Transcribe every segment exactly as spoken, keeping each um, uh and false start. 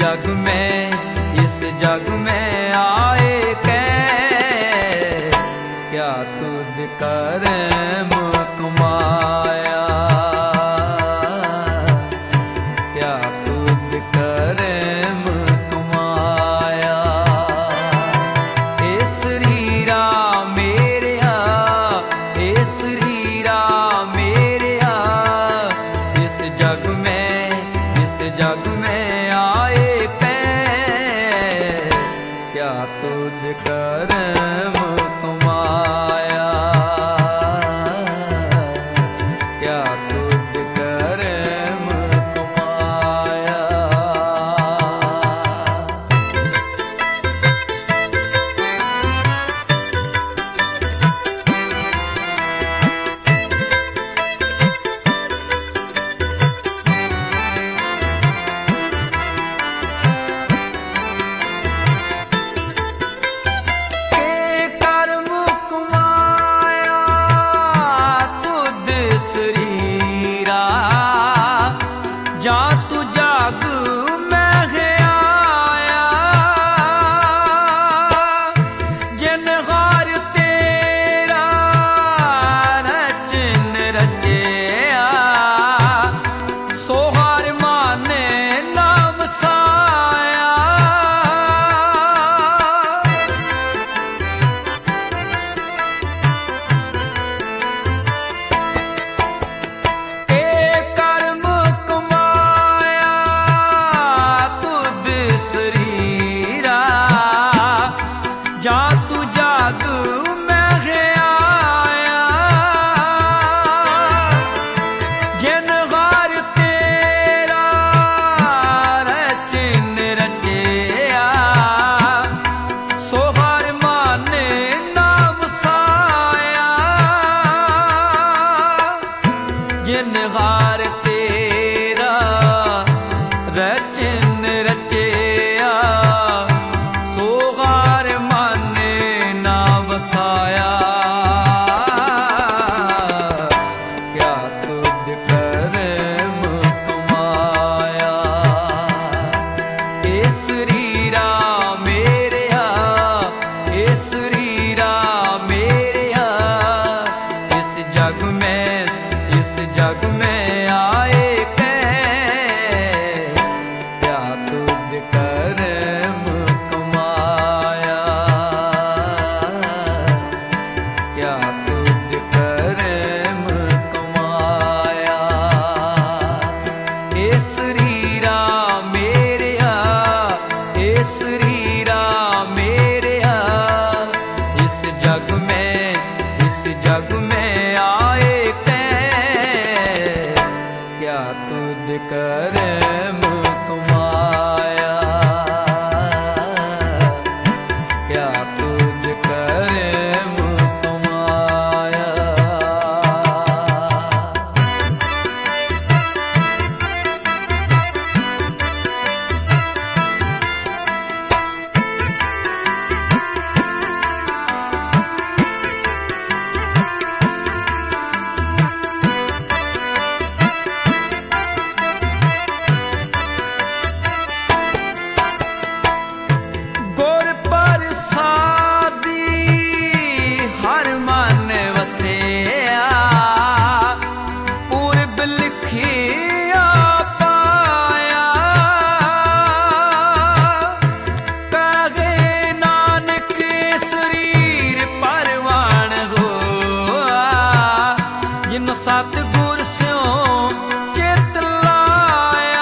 जग में, इस जग में आए कै क्या तुद कर्म कमाया, क्या तुद कर्म कमाया। ए शरीरा मेरेया, ए शरीरा मेरेया, इस जग में, इस जग में आए कै क्या तुद कर्म कमाया, क्या तुद कर्म कमाया। शरीरा जा तू जाग में है आया, जिन हार तेरा रचन रचया, सो हार माने ना वसाया। शरीरा जा तू जाग में है आया, जिन हार तेरा रचन रचया, सो हार माने ना वसाया। जिन हार तेरा रचन रचया, सो हार माने ना वसाया। क्या तुद कर्म कमाया, ए शरीरा मेरेया, ए शरीरा मेरेया, इस जग में, इस जग में आए कै क्या तुद कर्म कमाया, क्या तुद कर्म कमाया। ए शरीरा मेरेया, ए शरीरा मेरेया, इस जग में, इस जग में आए कै क्या तुद कर्म कमाया, क्या तुद कर्म कमाया। गुर प्रसादी हर मन वसेया, पूरब लिखिया पाया। कहे नानक शरीर परवान होआ, जिन सतगुर स्यों चित लाया।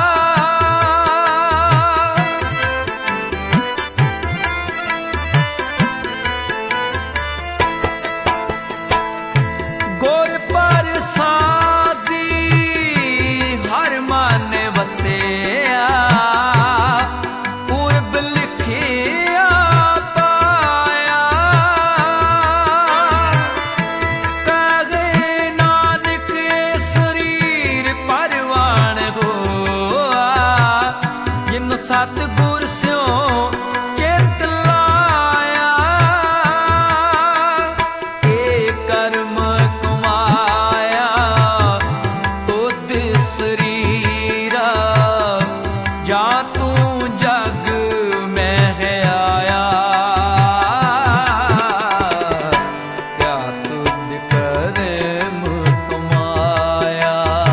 गुर प्रसादी हर मन वसेया, पूरब लिखिया पाया। कहे नानक शरीर परवान होआ, जिन सतगुर स्यों चित लाया। ए कर्म कमाया तुद शरीरा जा तू जग में है आया, क्या तुझ कर्म कमाया।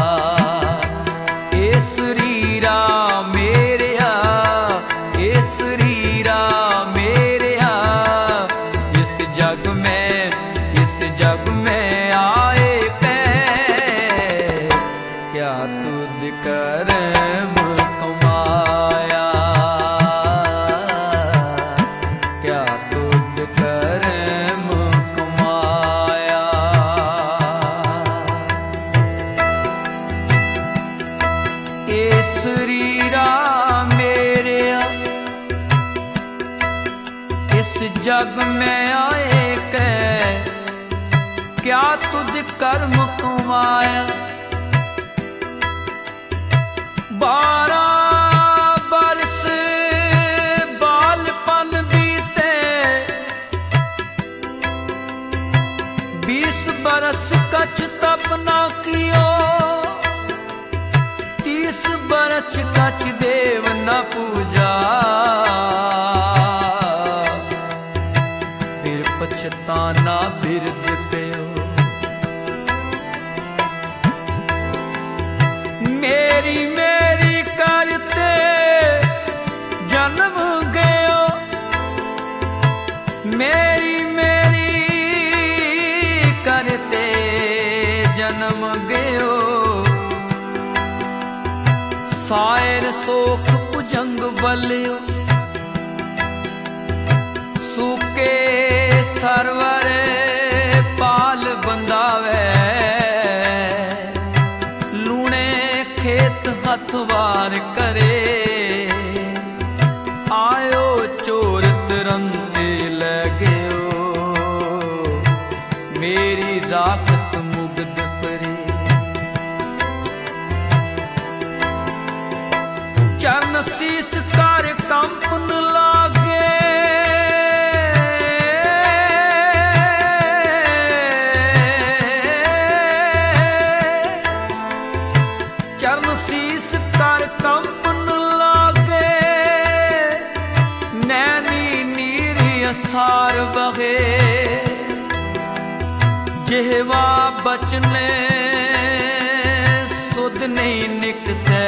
ए शरीरा मेरेया, ए शरीरा मेरेया, इस जग में, इस जग में आए कै, क्या तुझ कर्म कमाया, क्या तुझ कर्म कमाया। ए शरीरा मेरेया, इस जग में आए कै, क्या तुझ कर्म कमाया। बारह बरस बालपन बीते, बीस बरस कछ तप न कियो, तीस बरस कछ देव न पूजा, फिर पछताना बिरद प्यो। मेरी मेरी करते जन्म गयो, मेरी मेरी करते जन्म गयो, सायर सोख भुजंग बलियो, सूके सरवर पाल बंदावे, खेत हथवार करे, आयो चोर तरंते लगयो, मेरी राखत मुग्ध करे। चरण शीस कर कंपन लागे, चरण शीस कर कंपन लागे, नैनी नीर असार बहे, जिहवा बचने सुध नहीं निकसे,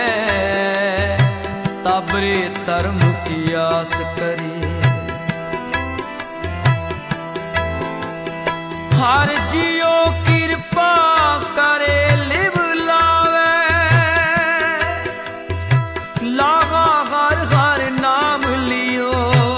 तबरे धर्म की आस करी। हर जियो कृपा करे लिव लावे, लावा हर हर नाम लियो,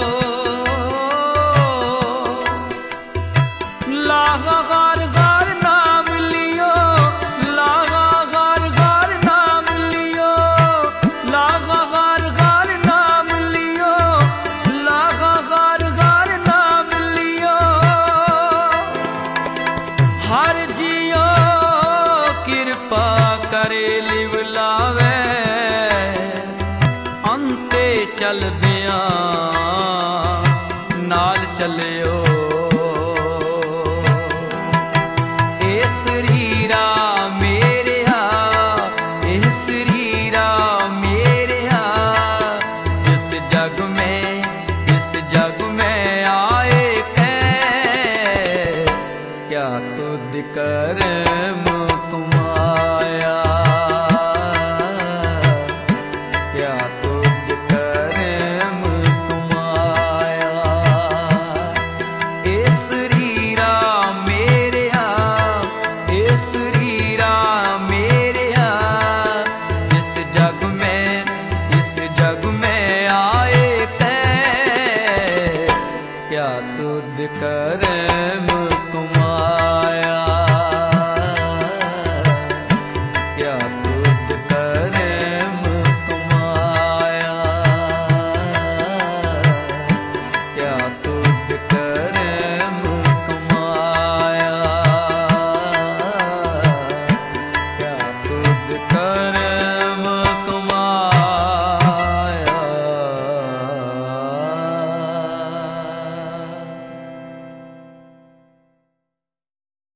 लावा हर हर नाम लियो, लावा हर हर नाम लियो, लावा हर हर नाम लियो, लावा हर हर नाम लियो। हर जियो कृपा करे लिव लावे, अंते चल दिया नाल चलियो। ए शरीरा मेरेया, ए शरीरा मेरेया, इस जग में, इस जग में आए कै, क्या तुझ कर्म कमाया, क्या तुझ कर्म कमाया। ए शरीरा मेरेया, ए शरीरा मेरेया, इस जग में, इस जग में आए कै, क्या तुझ कर्म कमाया, क्या तुझ कर्म कमाया, क्या तुझ कर्म कमाया, क्या तुझ कर्म